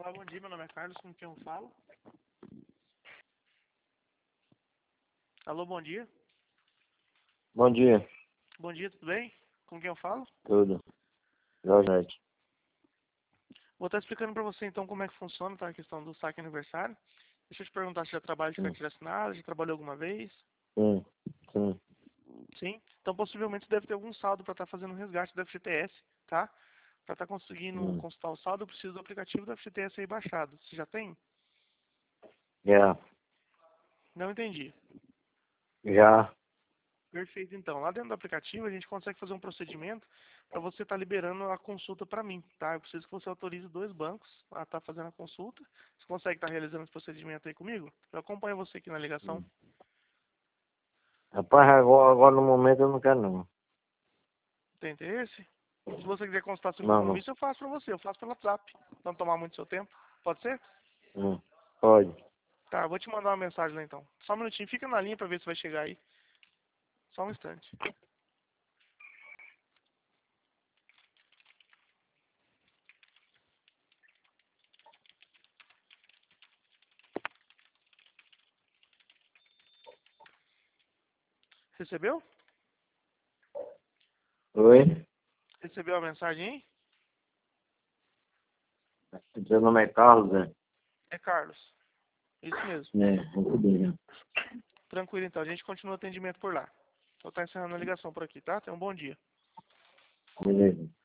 Olá, bom dia, meu nome é Carlos, com quem eu falo? Alô, bom dia. Bom dia, Bom dia, tudo bem? Com quem eu falo? tudo. Jorge. Vou estar explicando para você então como é que funciona, tá? A questão do saque aniversário. Deixa eu te perguntar se já trabalha de Sim, carteira assinada, já trabalhou alguma vez? sim, sim. Sim? Então possivelmente você deve ter algum saldo para estar fazendo um resgate do FGTS, tá? Para estar conseguindo Hum. consultar o saldo, eu preciso do aplicativo do FGTS aí baixado. Você já tem? Já, Não entendi. já. Perfeito, então. Lá dentro do aplicativo a gente consegue fazer um procedimento para você estar liberando a consulta para mim, tá? Eu preciso que você autorize 2 bancos a estar fazendo a consulta. Você consegue estar realizando esse procedimento aí comigo? Eu acompanho você aqui na ligação. Rapaz, agora no momento eu não quero não. Tem interesse? Se você quiser constar sem Não, não. compromisso, eu faço para você. Eu faço pelo WhatsApp. Não tomar muito seu tempo. Pode ser? Pode. Tá, eu vou te mandar uma mensagem lá então. Só um minutinho. Fica na linha para ver se vai chegar aí. Só um instante. Recebeu? Oi? Recebeu a mensagem aí? Seu nome é Carlos, né? É Carlos. Isso mesmo. Muito bem, né? Tranquilo então. A gente continua o atendimento por lá. Vou estar encerrando a ligação por aqui, tá? Tenha um bom dia. Beleza.